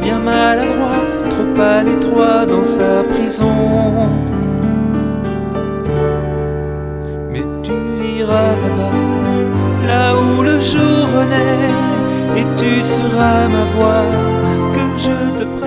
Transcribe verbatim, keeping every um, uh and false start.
bien maladroit, trop à l'étroit dans sa prison. Mais tu iras là-bas, là où le jour renaît, et tu seras ma voix que je te prête.